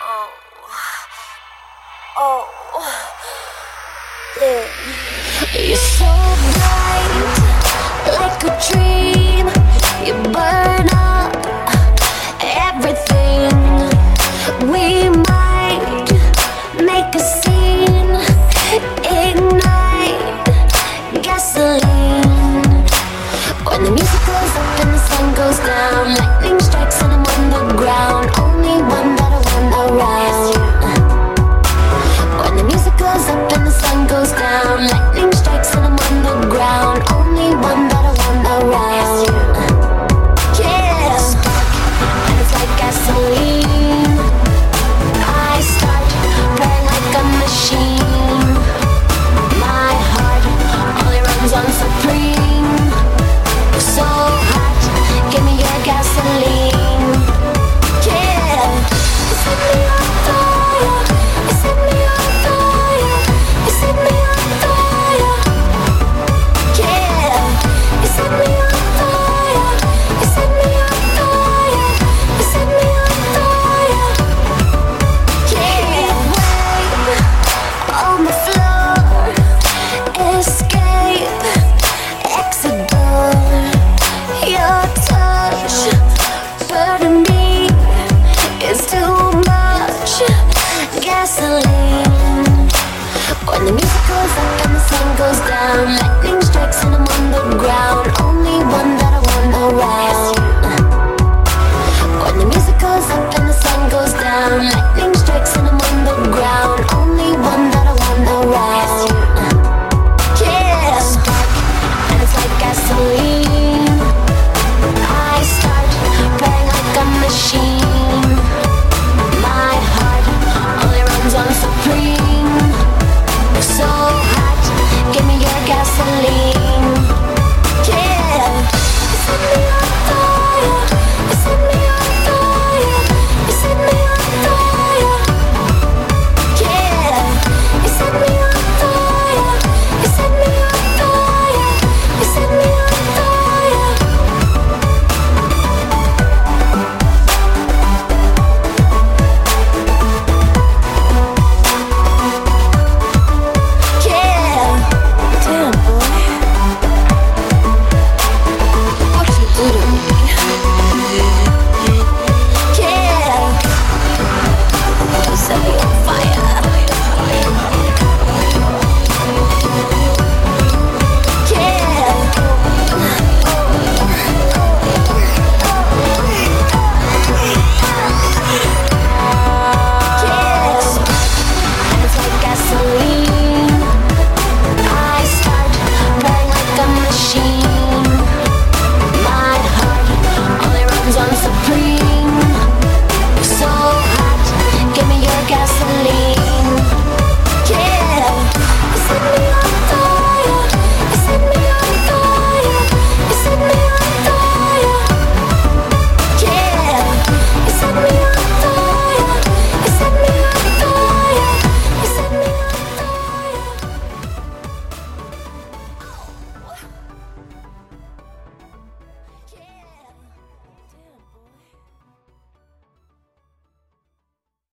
Oh, oh, yeah. You're so bright, like a dream. You burn up everything. We might make a scene, ignite gasoline. When the music goes up and the sun goes down, lightning strikes and I'm on the ground. Only one that I want around. When the music goes up and the sun goes down, lightning strikes and I'm on the ground. Only one that I want around. Yeah, and it's like gasoline. I start burning like a machine. My heart only runs on Supreme. So hot, give me your gasoline. Yeah, you set me on fire. You set me on fire. You set me on fire. Yeah, you set me on fire. You set me on fire. You set me on fire. Yeah, wave on the floor. Escape, exit door. Your touch burning me is too much gasoline. When the music goes up and the sun goes down, lightning strikes and I'm on the ground. Only one that I want around.